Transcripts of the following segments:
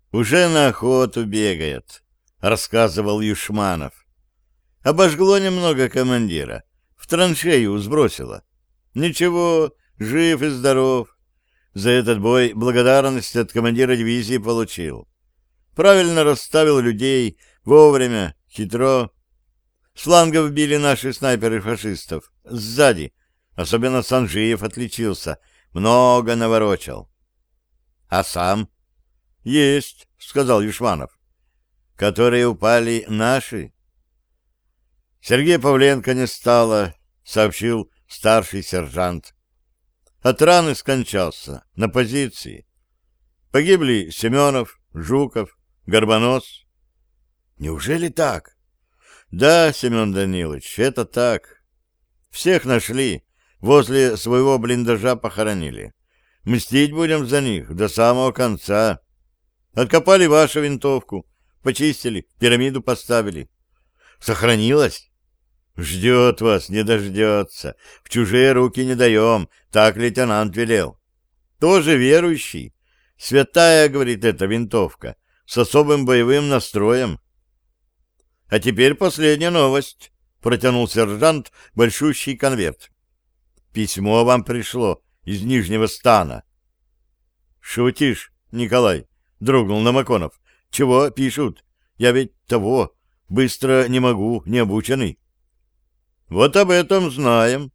Уже на охоту бегает, рассказывал Юшманов. Обожгло немного командира, в траншею сбросило. Ничего, жив и здоров. За этот бой благодарность от командира дивизии получил. Правильно расставил людей, вовремя, хитро. С флангов били наши снайперы фашистов. Сзади. Особенно Санжиев отличился. Много наворочал. А сам? Есть, сказал Юшманов. Которые упали наши? Сергея Павленко не стало, сообщил старший сержант. От раны скончался, на позиции. Погибли Семенов, Жуков, Горбонос. Неужели так? Да, Семен Данилович, это так. Всех нашли, возле своего блиндажа похоронили. Мстить будем за них до самого конца. Откопали вашу винтовку, почистили, пирамиду поставили. Сохранилась? Ждет вас, не дождется. В чужие руки не даем, так лейтенант велел. Тоже верующий. Святая, говорит, эта винтовка, с особым боевым настроем. А теперь последняя новость. Протянул сержант большущий конверт. Письмо вам пришло из Нижнего Стана. Шутишь, Николай? Дрогнул Намаконов. Чего пишут? Я ведь того, быстро не могу, не обученный. Вот об этом знаем.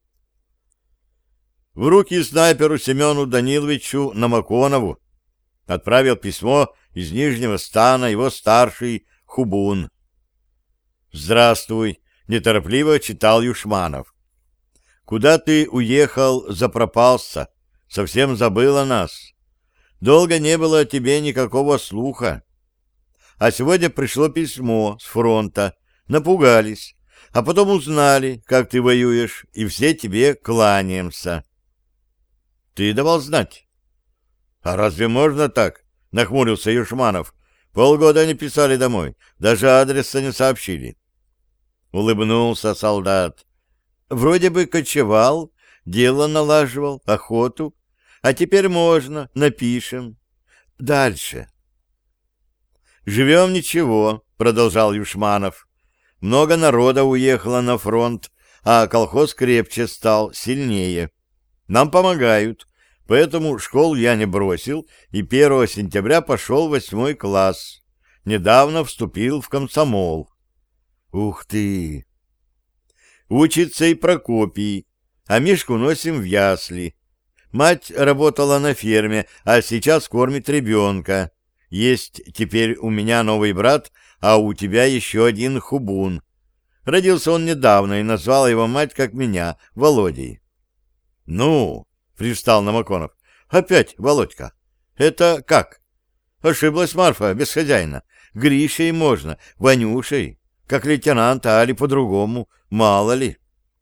В руки снайперу Семену Даниловичу Намаконову отправил письмо из Нижнего Стана его старший Хубун. «Здравствуй», — неторопливо читал Юшманов. «Куда ты уехал, запропался? Совсем забыл о нас. Долго не было о тебе никакого слуха. А сегодня пришло письмо с фронта. Напугались, а потом узнали, как ты воюешь, и все тебе кланяемся». «Ты давал знать?» «А разве можно так?» — нахмурился Юшманов. «Полгода они писали домой, даже адреса не сообщили». Улыбнулся солдат. «Вроде бы кочевал, дело налаживал, охоту, а теперь можно, напишем. Дальше». «Живем ничего», — продолжал Юшманов. «Много народа уехало на фронт, а колхоз крепче стал, сильнее. Нам помогают, поэтому школу я не бросил и 1 сентября пошел в 8 класс. Недавно вступил в комсомол». «Ух ты!» «Учится и Прокопий, а Мишку носим в ясли. Мать работала на ферме, а сейчас кормит ребенка. Есть теперь у меня новый брат, а у тебя еще один Хубун. Родился он недавно, и назвала его мать, как меня, Володей». «Ну?» — привстал Намаконов. «Опять Володька? Это как?» «Ошиблась Марфа, без хозяина. Гришей можно, Ванюшей. Как лейтенант, али по-другому, мало ли».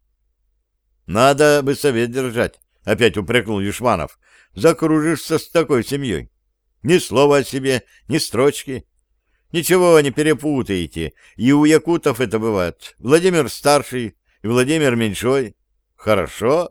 «Надо бы совет держать», — опять упрекнул Юшманов. «Закружишься с такой семьей. Ни слова о себе, ни строчки. Ничего не перепутаете. И у якутов это бывает. Владимир Старший и Владимир Меньшой. Хорошо?»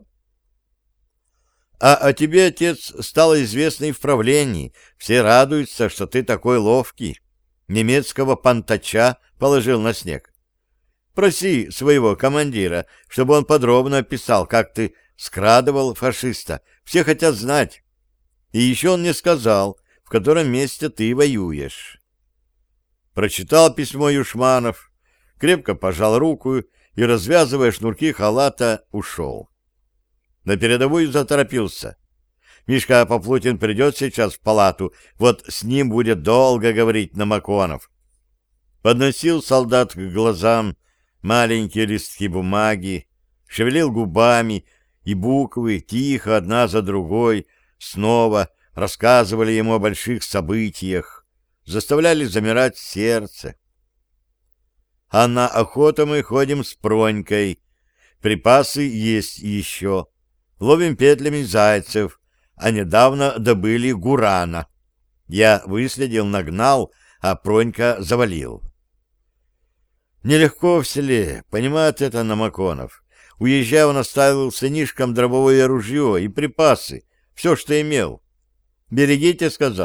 «А о тебе, отец, стало известно и в правлении. Все радуются, что ты такой ловкий. Немецкого пантача положил на снег. Проси своего командира, чтобы он подробно описал, как ты скрадывал фашиста. Все хотят знать. И еще он мне сказал, в котором месте ты воюешь». Прочитал письмо Юшманов, крепко пожал руку и, развязывая шнурки халата, ушел. На передовую заторопился. Мишка Поплутин придет сейчас в палату, вот с ним будет долго говорить Намаконов. Подносил солдат к глазам маленькие листки бумаги, шевелил губами, и буквы тихо одна за другой снова рассказывали ему о больших событиях, заставляли замирать сердце. «А на охоту мы ходим с Пронькой. Припасы есть еще. Ловим петлями зайцев, а недавно добыли гурана. Я выследил, нагнал, а Пронька завалил». Нелегко в селе, понимает это Намаконов. Уезжая, он оставил сынишкам дробовое ружье и припасы, все, что имел. «Берегите», — сказал,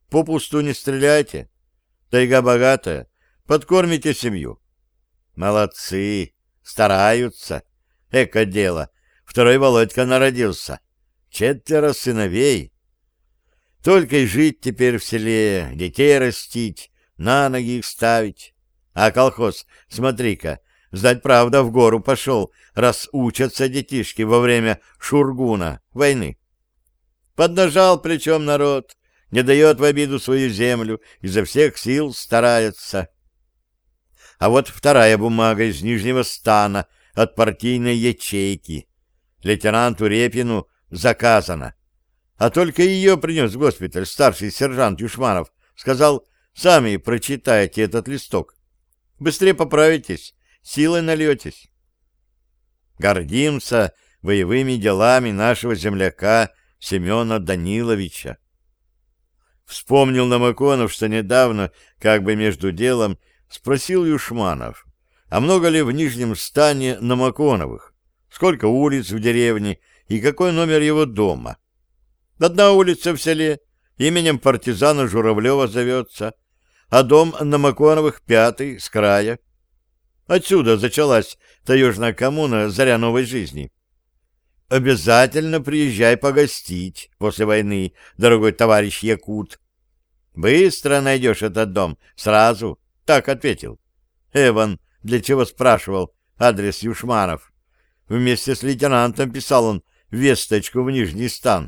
попусту не стреляйте. Тайга богатая, подкормите семью. Молодцы, стараются. Эко дело. Второй Володька народился. 4 сыновей. Только и жить теперь в селе, детей растить, на ноги их ставить. А колхоз, смотри-ка, знать правда в гору пошел, раз учатся детишки во время шургуна, войны. Поднажал плечом народ, не дает в обиду свою землю, изо всех сил старается. А вот вторая бумага из Нижнего стана от партийной ячейки. Лейтенанту Репину заказано. А только ее принес в госпиталь старший сержант Юшманов. Сказал, сами прочитайте этот листок. Быстрее поправитесь, силой нальетесь. Гордимся боевыми делами нашего земляка Семена Даниловича. Вспомнил Намаконов, что недавно, как бы между делом, спросил Юшманов, а много ли в Нижнем стане Намаконовых, сколько улиц в деревне и какой номер его дома. Одна улица в селе именем партизана Журавлева зовется, а дом Намаконовых 5-й с края. Отсюда зачалась таежная коммуна «Заря новой жизни». Обязательно приезжай погостить после войны, дорогой товарищ якут. Быстро найдешь этот дом, сразу, так ответил. Эван, для чего спрашивал адрес Юшманов. Вместе с лейтенантом писал он весточку в Нижний стан.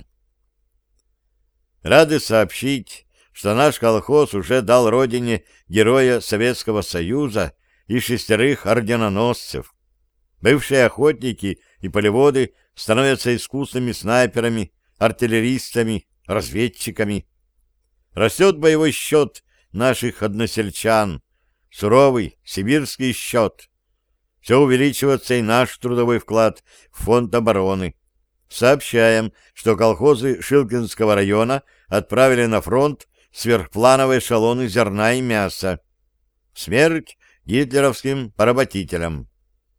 Рады сообщить, что наш колхоз уже дал родине героя Советского Союза и 6 орденоносцев. Бывшие охотники и полеводы становятся искусными снайперами, артиллеристами, разведчиками. Растет боевой счет наших односельчан, суровый сибирский счет. Все увеличивается и наш трудовой вклад в фонд обороны. Сообщаем, что колхозы Шилкинского района отправили на фронт сверхплановые эшелоны зерна и мяса. Смерть гитлеровским поработителям.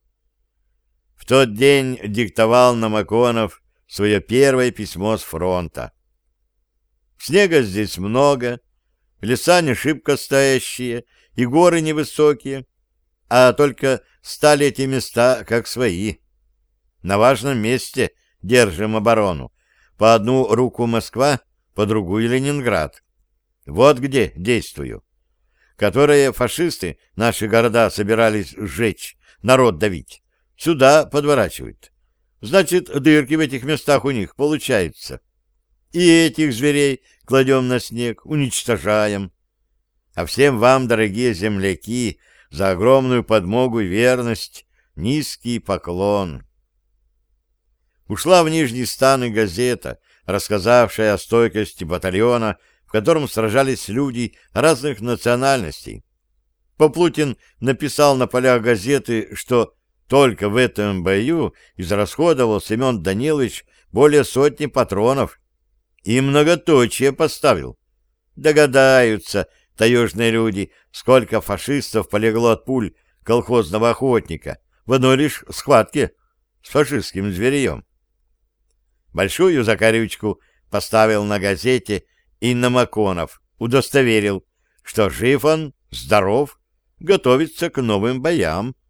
В тот день диктовал Намаконов свое первое письмо с фронта. Снега здесь много, леса не шибко стоящие и горы невысокие, а только стали эти места как свои. На важном месте держим оборону. По одну руку Москва, по другую Ленинград. Вот где действую. Которые фашисты наши города собирались сжечь, народ давить. Сюда подворачивают. Значит, дырки в этих местах у них получаются. И этих зверей кладем на снег, уничтожаем. А всем вам, дорогие земляки, за огромную подмогу и верность низкий поклон. Ушла в Нижний стан и газета, рассказавшая о стойкости батальона, в котором сражались люди разных национальностей. Поплутин написал на полях газеты, что только в этом бою израсходовал Семен Данилович более 100 патронов и многоточие поставил. Догадаются таежные люди, сколько фашистов полегло от пуль колхозного охотника в одной лишь схватке с фашистским зверьем. Большую закорючку поставил на газете и Намаконов удостоверил, что жив он, здоров, готовится к новым боям.